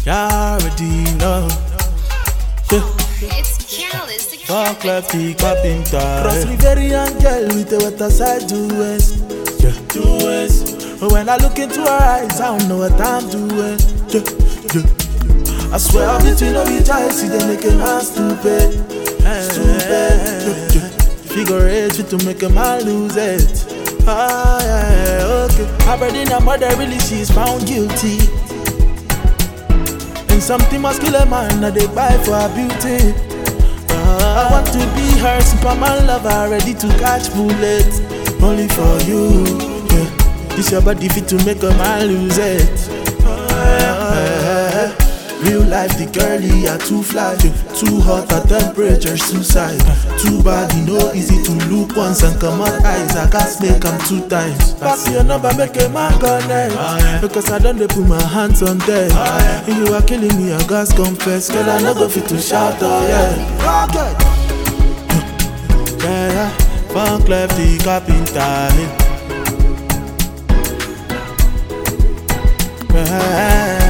You already know. It's careless. The Fuck lefty carpenter. Cross Riverian girl with the wetter side to west. Yeah, to west. But when I look into her eyes, I don't know what I'm doing. Yeah, yeah. I swear between all each eyes, see they make a man stupid. Stupid. Yeah, yeah. Figure eight to make a man lose it. Ah, yeah, okay. I read in her mother, really she's found guilty. And something must kill a man that they buy for her beauty. I want to be her Superman lover, ready to catch bullets. Only for you, yeah. This your body fit to make a man lose it. Real life, the girlie are too fly, too hot at temperature, suicide. Too bad, no easy to look once and come out eyes. I can't make them 2 times. Pass your number, make a man connect. Because I don't put my hands on them. If you are killing me, I got confess. Girl, I not go fit to shout, oh yeah. Okay. Yeah, funk lefty carpenter. Yeah.